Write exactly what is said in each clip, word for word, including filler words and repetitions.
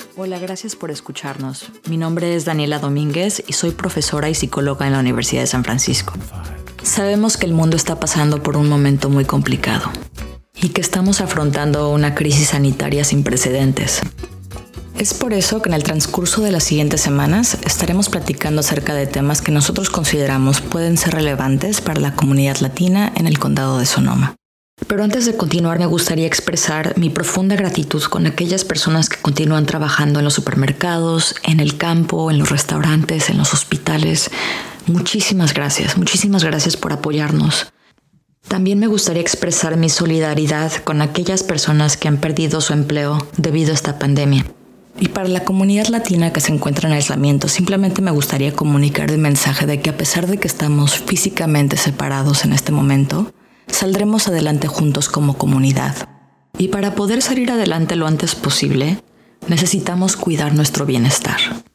Hola, gracias por escucharnos. Mi nombre es Daniela Domínguez y soy profesora y psicóloga en la Universidad de San Francisco. Sabemos que el mundo está pasando por un momento muy complicado y que estamos afrontando una crisis sanitaria sin precedentes. Es por eso que en el transcurso de las siguientes semanas estaremos platicando acerca de temas que nosotros consideramos pueden ser relevantes para la comunidad latina en el condado de Sonoma. Pero antes de continuar, me gustaría expresar mi profunda gratitud con aquellas personas que continúan trabajando en los supermercados, en el campo, en los restaurantes, en los hospitales. Muchísimas gracias, muchísimas gracias por apoyarnos. También me gustaría expresar mi solidaridad con aquellas personas que han perdido su empleo debido a esta pandemia. Y para la comunidad latina que se encuentra en aislamiento, simplemente me gustaría comunicar el mensaje de que a pesar de que estamos físicamente separados en este momento, saldremos adelante juntos como comunidad. Y para poder salir adelante lo antes posible, necesitamos cuidar nuestro bienestar.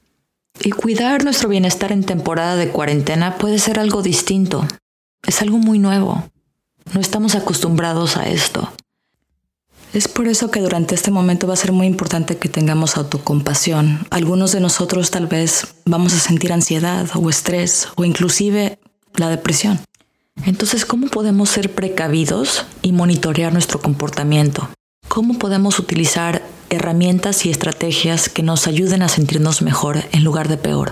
Y cuidar nuestro bienestar en temporada de cuarentena puede ser algo distinto. Es algo muy nuevo. No estamos acostumbrados a esto. Es por eso que durante este momento va a ser muy importante que tengamos autocompasión. Algunos de nosotros tal vez vamos a sentir ansiedad o estrés o inclusive la depresión. Entonces, ¿cómo podemos ser precavidos y monitorear nuestro comportamiento? ¿Cómo podemos utilizar herramientas y estrategias que nos ayuden a sentirnos mejor en lugar de peor?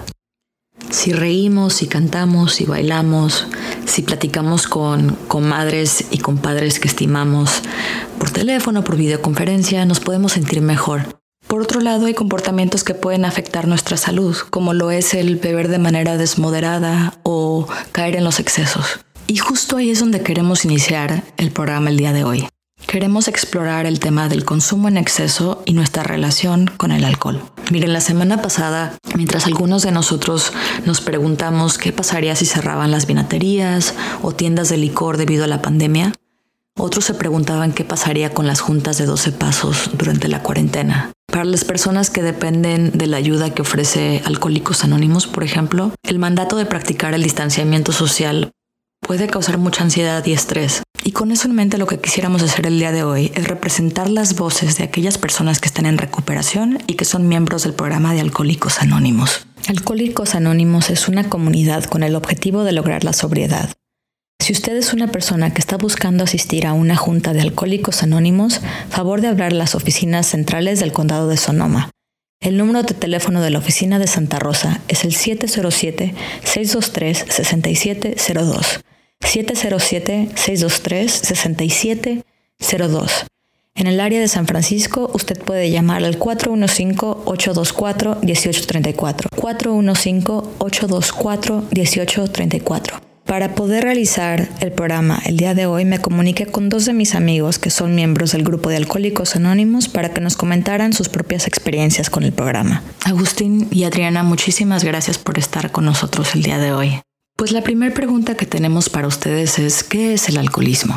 Si reímos, si cantamos, si bailamos, si platicamos con comadres y compadres que estimamos por teléfono, por videoconferencia, nos podemos sentir mejor. Por otro lado, hay comportamientos que pueden afectar nuestra salud, como lo es el beber de manera desmoderada o caer en los excesos. Y justo ahí es donde queremos iniciar el programa el día de hoy. Queremos explorar el tema del consumo en exceso y nuestra relación con el alcohol. Miren, la semana pasada, mientras algunos de nosotros nos preguntamos qué pasaría si cerraban las vinaterías o tiendas de licor debido a la pandemia, otros se preguntaban qué pasaría con las juntas de doce pasos durante la cuarentena. Para las personas que dependen de la ayuda que ofrece Alcohólicos Anónimos, por ejemplo, el mandato de practicar el distanciamiento social puede causar mucha ansiedad y estrés. Y con eso en mente, lo que quisiéramos hacer el día de hoy es representar las voces de aquellas personas que están en recuperación y que son miembros del programa de Alcohólicos Anónimos. Alcohólicos Anónimos es una comunidad con el objetivo de lograr la sobriedad. Si usted es una persona que está buscando asistir a una junta de Alcohólicos Anónimos, favor de hablar a las oficinas centrales del condado de Sonoma. El número de teléfono de la oficina de Santa Rosa es el siete cero siete, seis dos tres, seis siete cero dos. siete cero siete, seis dos tres, seis siete cero dos. En el área de San Francisco, usted puede llamar al cuatro uno cinco, ocho dos cuatro, uno ocho tres cuatro. cuatro uno cinco, ocho dos cuatro, uno ocho tres cuatro. Para poder realizar el programa el día de hoy, me comuniqué con dos de mis amigos que son miembros del grupo de Alcohólicos Anónimos para que nos comentaran sus propias experiencias con el programa. Agustín y Adriana, muchísimas gracias por estar con nosotros el día de hoy. Pues la primera pregunta que tenemos para ustedes es, ¿qué es el alcoholismo?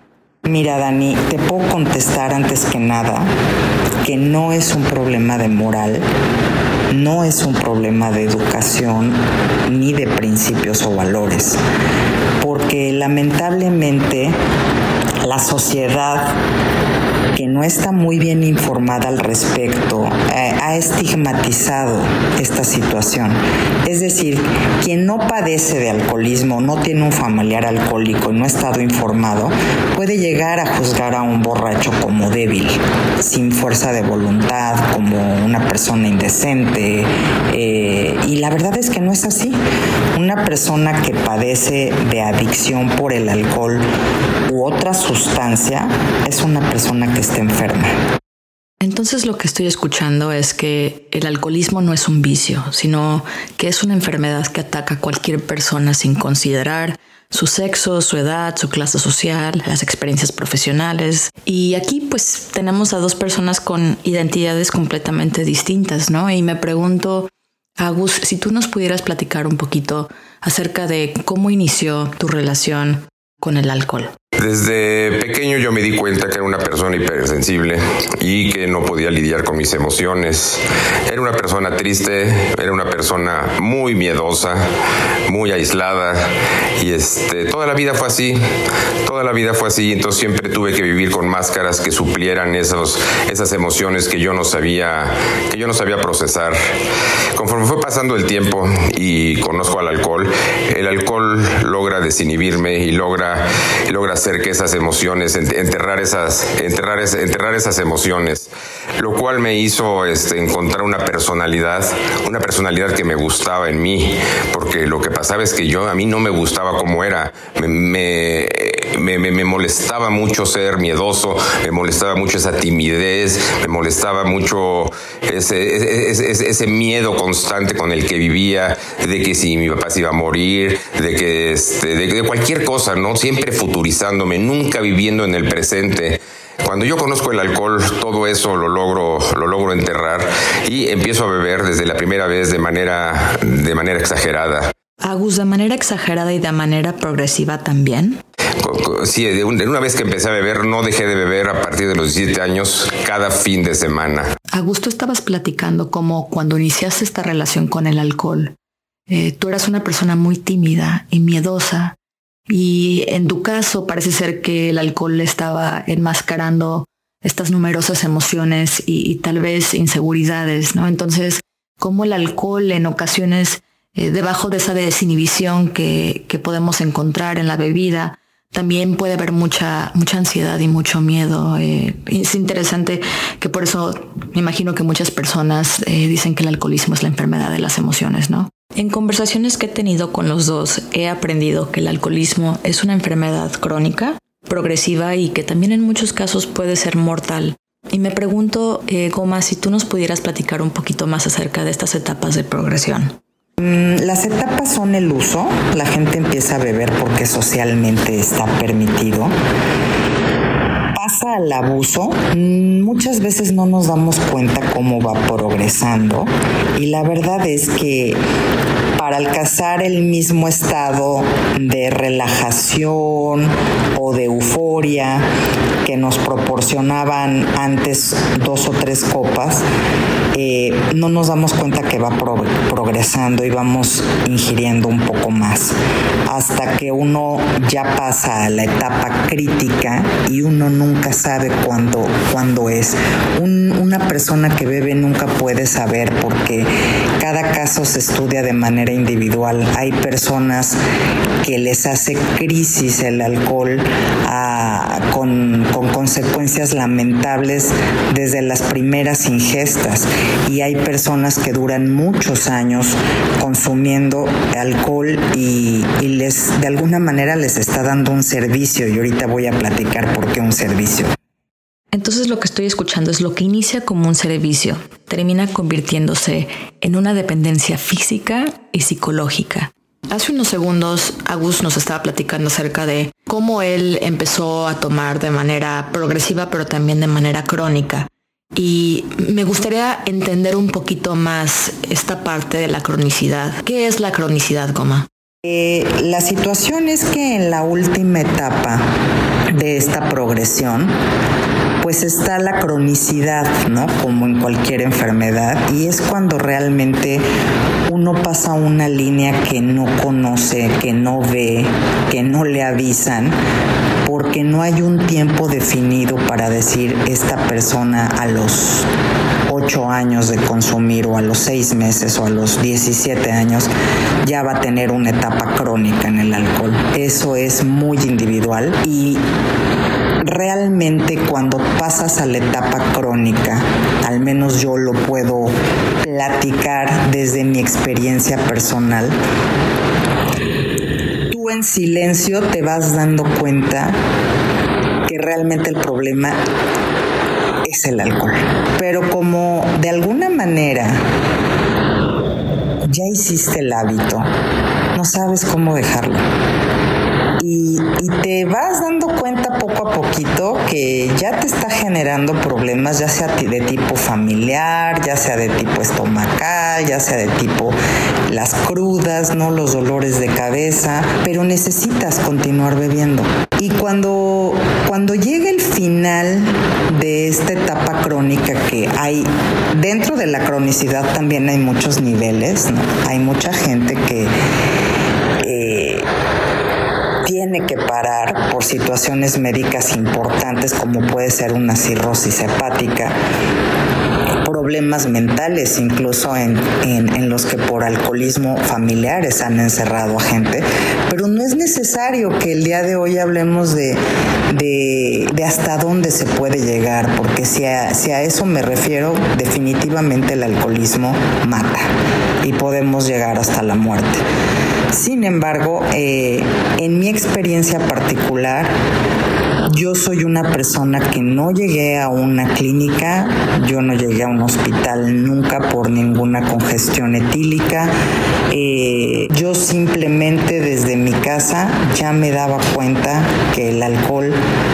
Mira, Dani, te puedo contestar antes que nada que no es un problema de moral, no es un problema de educación ni de principios o valores, porque lamentablemente la sociedad, que no está muy bien informada al respecto, eh, ha estigmatizado esta situación. Es decir, quien no padece de alcoholismo, no tiene un familiar alcohólico y no ha estado informado, puede llegar a juzgar a un borracho como débil, sin fuerza de voluntad, como una persona indecente, eh, y la verdad es que no es así. Una persona que padece de adicción por el alcohol u otra sustancia es una persona que está enferma. Entonces lo que estoy escuchando es que el alcoholismo no es un vicio, sino que es una enfermedad que ataca a cualquier persona sin considerar su sexo, su edad, su clase social, las experiencias profesionales. Y aquí pues tenemos a dos personas con identidades completamente distintas, ¿no? Y me pregunto, Agus, si tú nos pudieras platicar un poquito acerca de cómo inició tu relación con el alcohol. Desde pequeño yo me di cuenta que era una persona hipersensible y que no podía lidiar con mis emociones. Era una persona triste, era una persona muy miedosa, muy aislada y este, toda la vida fue así, toda la vida fue así. Entonces siempre tuve que vivir con máscaras que suplieran esos, esas emociones que yo no sabía, que yo no sabía procesar. Conforme fue pasando el tiempo y conozco al alcohol, el alcohol logra desinhibirme y logra, logra hacer que esas emociones, enterrar esas, enterrar, enterrar esas emociones, lo cual me hizo este, encontrar una personalidad, una personalidad que me gustaba en mí, porque lo que pasaba es que yo, a mí no me gustaba como era, me, me, me, me, me molestaba mucho ser miedoso, me molestaba mucho esa timidez, me molestaba mucho ese, ese, ese, ese miedo constante con el que vivía, de que si mi papá se iba a morir, de que este, de, de cualquier cosa, ¿no? Siempre futurizándome, nunca viviendo en el presente. Cuando yo conozco el alcohol, todo eso lo logro, lo logro enterrar y empiezo a beber desde la primera vez de manera, de manera exagerada. Agus, ¿de manera exagerada y de manera progresiva también? Sí, de una vez que empecé a beber, no dejé de beber a partir de los diecisiete años, cada fin de semana. Agus, tú estabas platicando cómo cuando iniciaste esta relación con el alcohol, eh, tú eras una persona muy tímida y miedosa. Y en tu caso parece ser que el alcohol estaba enmascarando estas numerosas emociones y, y tal vez inseguridades, ¿no? Entonces, ¿cómo el alcohol en ocasiones, eh, debajo de esa desinhibición que, que podemos encontrar en la bebida, también puede haber mucha, mucha ansiedad y mucho miedo? Eh, es interesante que por eso me imagino que muchas personas eh, dicen que el alcoholismo es la enfermedad de las emociones, ¿no? En conversaciones que he tenido con los dos, he aprendido que el alcoholismo es una enfermedad crónica, progresiva y que también en muchos casos puede ser mortal. Y me pregunto, eh, Goma, si tú nos pudieras platicar un poquito más acerca de estas etapas de progresión. Las etapas son el uso. La gente empieza a beber porque socialmente está permitido. Pasa al abuso. Muchas veces no nos damos cuenta cómo va progresando y la verdad es que para alcanzar el mismo estado de relajación o de euforia que nos proporcionaban antes dos o tres copas, eh, no nos damos cuenta que va pro- progresando y vamos ingiriendo un poco más hasta que uno ya pasa a la etapa crítica y uno nunca sabe cuándo, cuándo es. Un, una persona que bebe nunca puede saber porque cada caso se estudia de manera individual. Hay personas que les hace crisis el alcohol a, con, con consecuencias lamentables desde las primeras ingestas y hay personas que duran muchos años consumiendo alcohol y, y les de alguna manera les está dando un servicio y ahorita voy a platicar por qué un servicio. Entonces lo que estoy escuchando es lo que inicia como un servicio, termina convirtiéndose en una dependencia física y psicológica. Hace unos segundos, Agus nos estaba platicando acerca de cómo él empezó a tomar de manera progresiva, pero también de manera crónica. Y me gustaría entender un poquito más esta parte de la cronicidad. ¿Qué es la cronicidad, Goma? Eh, la situación es que en la última etapa de esta progresión, pues está la cronicidad, ¿no? Como en cualquier enfermedad, y es cuando realmente uno pasa una línea que no conoce, que no ve, que no le avisan, porque no hay un tiempo definido para decir esta persona a los ocho años de consumir o a los seis meses o a los diecisiete años ya va a tener una etapa crónica en el alcohol. Eso es muy individual y realmente cuando pasas a la etapa crónica, al menos yo lo puedo platicar desde mi experiencia personal, tú en silencio te vas dando cuenta que realmente el problema es el alcohol. Pero como de alguna manera ya hiciste el hábito, no sabes cómo dejarlo. y, y te vas dando cuenta poco a poquito que ya te está generando problemas, ya sea de tipo familiar, ya sea de tipo estomacal, ya sea de tipo las crudas, ¿no? Los dolores de cabeza, pero necesitas continuar bebiendo. Y cuando, cuando llega el final de esta etapa crónica, que hay dentro de la cronicidad también hay muchos niveles, ¿no? Hay mucha gente que eh, tiene que parar por situaciones médicas importantes, como puede ser una cirrosis hepática, problemas mentales, incluso en, en, en los que por alcoholismo familiares han encerrado a gente, pero no es necesario que el día de hoy hablemos de, de, de hasta dónde se puede llegar, porque si a, si a eso me refiero, definitivamente el alcoholismo mata y podemos llegar hasta la muerte. Sin embargo, eh, en mi experiencia particular, yo soy una persona que no llegué a una clínica, yo no llegué a un hospital nunca por ninguna congestión etílica. Eh, yo simplemente desde mi casa ya me daba cuenta que el alcohol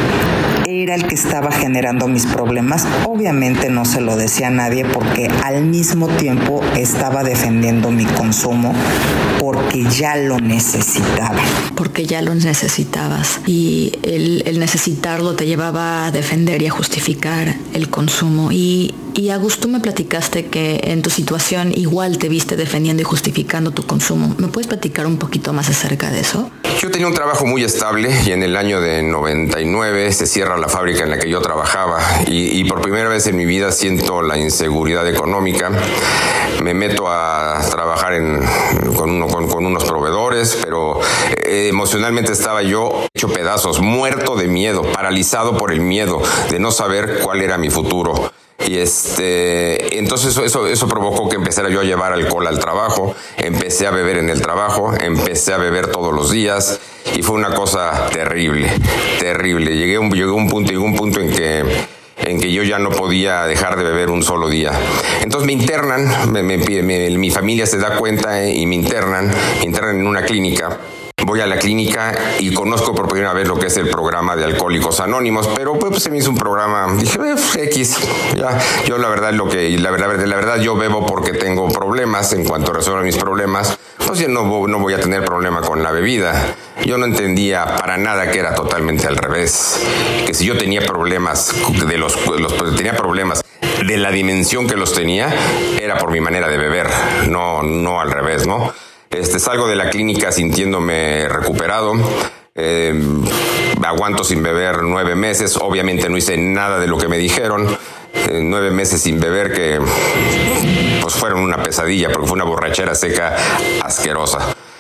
era el que estaba generando mis problemas. Obviamente no se lo decía a nadie porque al mismo tiempo estaba defendiendo mi consumo porque ya lo necesitaba. Porque ya lo necesitabas y el, el necesitarlo te llevaba a defender y a justificar el consumo. Y, y Agus, tú me platicaste que en tu situación igual te viste defendiendo y justificando tu consumo. ¿Me puedes platicar un poquito más acerca de eso? Yo tenía un trabajo muy estable y en el año de noventa y nueve se cierra la fábrica en la que yo trabajaba y, y por primera vez en mi vida siento la inseguridad económica. Me meto a trabajar en, con, uno, con, con unos proveedores, pero eh, emocionalmente estaba yo hecho pedazos, muerto de miedo, paralizado por el miedo de no saber cuál era mi futuro. Y este, entonces eso, eso, eso provocó que empezara yo a llevar alcohol al trabajo, empecé a beber en el trabajo, empecé a beber todos los días y fue una cosa terrible, terrible. Llegué a un, llegué a un punto, llegó un punto en que, en que yo ya no podía dejar de beber un solo día. Entonces me internan, me, me, me, mi familia se da cuenta eh, y me internan, me internan en una clínica. Voy a la clínica y conozco por primera vez lo que es el programa de Alcohólicos Anónimos, pero pues se me hizo un programa, dije, eh, X, ya, yo la verdad lo que, la verdad, la verdad yo bebo porque tengo problemas, en cuanto resuelvo mis problemas, pues ya no, no voy a tener problema con la bebida. Yo no entendía para nada que era totalmente al revés, que si yo tenía problemas, de los, los tenía problemas de la dimensión que los tenía, era por mi manera de beber, no, no al revés, ¿no? Este, salgo de la clínica sintiéndome recuperado, eh, aguanto sin beber nueve meses, obviamente no hice nada de lo que me dijeron, eh, nueve meses sin beber que pues fueron una pesadilla porque fue una borrachera seca asquerosa.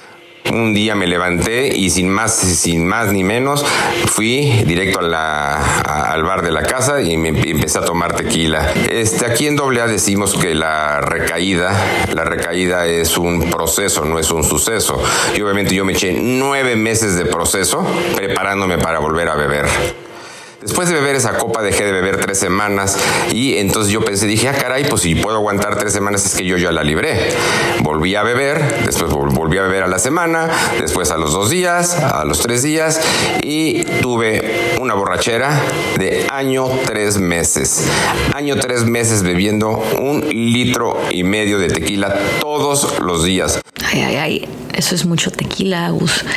Un día me levanté y sin más, sin más ni menos, fui directo a la, a, al bar de la casa y me empecé a tomar tequila. Este, aquí en doble A decimos que la recaída, la recaída es un proceso, no es un suceso. Y obviamente yo me eché nueve meses de proceso preparándome para volver a beber. Después de beber esa copa dejé de beber tres semanas y entonces yo pensé, dije, ah caray, pues si puedo aguantar tres semanas es que yo ya la libré. Volví a beber, después volví a beber a la semana, después a los dos días, a los tres días y tuve una borrachera de año tres meses. Año tres meses bebiendo un litro y medio de tequila todos los días. Ay, ay, ay, eso es mucho tequila, Agus.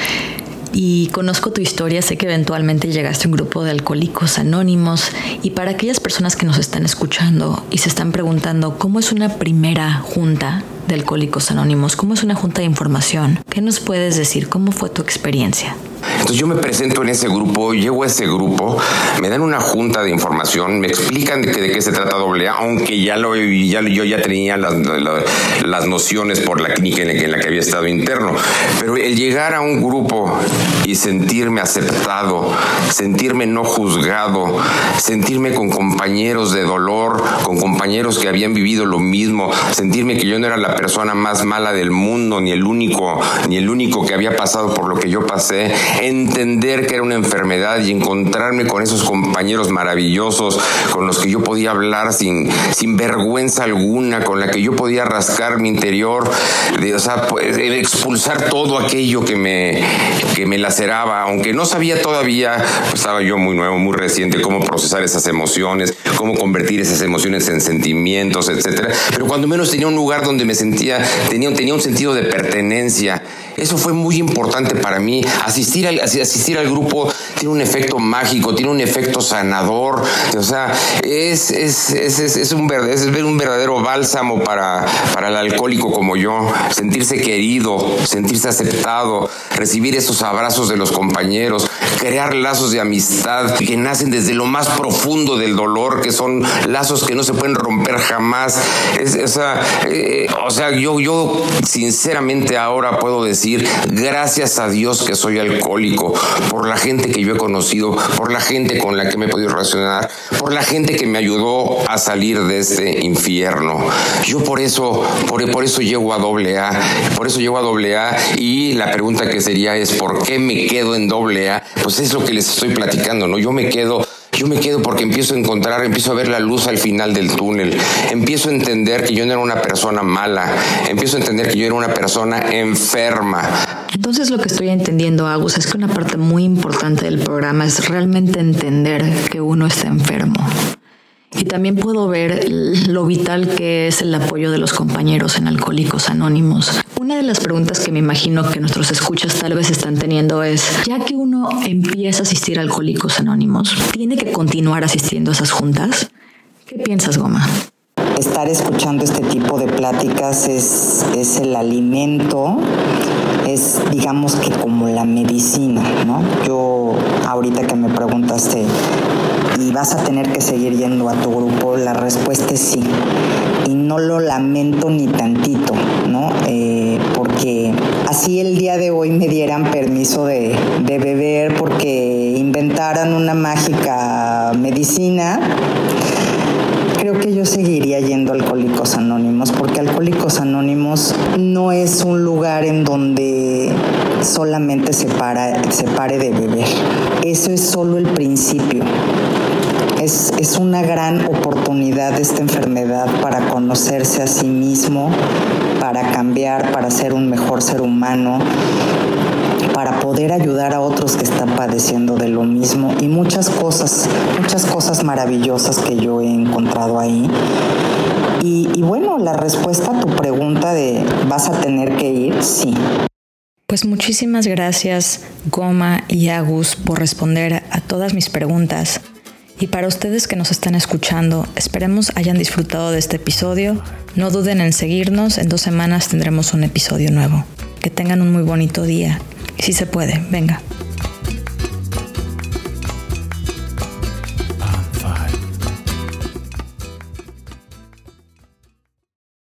Y conozco tu historia, sé que eventualmente llegaste a un grupo de alcohólicos anónimos y para aquellas personas que nos están escuchando y se están preguntando cómo es una primera junta de alcohólicos anónimos, cómo es una junta de información, ¿qué nos puedes decir? ¿Cómo fue tu experiencia? Entonces yo me presento en ese grupo, llego a ese grupo, me dan una junta de información, me explican de, que, de qué se trata doble A, aunque ya lo ya yo ya tenía las, las, las nociones por la clínica en la, que, en la que había estado interno, pero el llegar a un grupo y sentirme aceptado, sentirme no juzgado, sentirme con compañeros de dolor, con compañeros que habían vivido lo mismo, sentirme que yo no era la persona más mala del mundo, ni el único, ni el único que había pasado por lo que yo pasé, entender que era una enfermedad y encontrarme con esos compañeros maravillosos con los que yo podía hablar sin, sin vergüenza alguna, con la que yo podía rascar mi interior, de, o sea, pues, expulsar todo aquello que me, que me laceraba, aunque no sabía todavía, pues estaba yo muy nuevo, muy reciente, cómo procesar esas emociones, cómo convertir esas emociones en sentimientos, etcétera. Pero cuando menos tenía un lugar donde me sentía, tenía, tenía un sentido de pertenencia. Eso fue muy importante para mí. Asistir al, asistir al grupo tiene un efecto mágico, tiene un efecto sanador. O sea, es, es, es, es, es, un, es un verdadero bálsamo para, para el alcohólico como yo. Sentirse querido, sentirse aceptado, recibir esos abrazos de los compañeros, crear lazos de amistad que nacen desde lo más profundo del dolor, que son lazos que no se pueden romper jamás. Es, o sea, eh, o sea yo, yo sinceramente ahora puedo decir gracias a Dios que soy alcohólico, por la gente que yo he conocido, por la gente con la que me he podido relacionar, por la gente que me ayudó a salir de este infierno. Yo por eso, por, por eso llego a doble A, por eso llego a doble A y la pregunta que sería es ¿por qué me quedo en doble A? Pues es lo que les estoy platicando, ¿no? Yo me quedo Yo me quedo porque empiezo a encontrar, empiezo a ver la luz al final del túnel. Empiezo a entender que yo no era una persona mala. Empiezo a entender que yo era una persona enferma. Entonces lo que estoy entendiendo, Agus, es que una parte muy importante del programa es realmente entender que uno está enfermo. Y también puedo ver lo vital que es el apoyo de los compañeros en Alcohólicos Anónimos. Una de las preguntas que me imagino que nuestros escuchas tal vez están teniendo es, ya que uno empieza a asistir a Alcohólicos Anónimos, ¿tiene que continuar asistiendo a esas juntas? ¿Qué piensas, Goma? Estar escuchando este tipo de pláticas es, es el alimento, es digamos que como la medicina, ¿no? Yo ahorita que me preguntaste, ¿y vas a tener que seguir yendo a tu grupo? La respuesta es sí. Y no lo lamento ni tantito, ¿no? Eh, porque así el día de hoy me dieran permiso de, de beber porque inventaran una mágica medicina, creo que yo seguiría yendo a Alcohólicos Anónimos, porque Alcohólicos Anónimos no es un lugar en donde solamente se, para, se pare de beber. Eso es solo el principio. Es, es una gran oportunidad esta enfermedad para conocerse a sí mismo, para cambiar, para ser un mejor ser humano, para poder ayudar a otros que están padeciendo de lo mismo y muchas cosas, muchas cosas maravillosas que yo he encontrado ahí. Y, y bueno, la respuesta a tu pregunta de ¿vas a tener que ir? Sí. Pues muchísimas gracias, Goma y Agus, por responder a todas mis preguntas. Y para ustedes que nos están escuchando, esperemos hayan disfrutado de este episodio. No duden en seguirnos, en dos semanas tendremos un episodio nuevo. Que tengan un muy bonito día. Y si se puede, venga.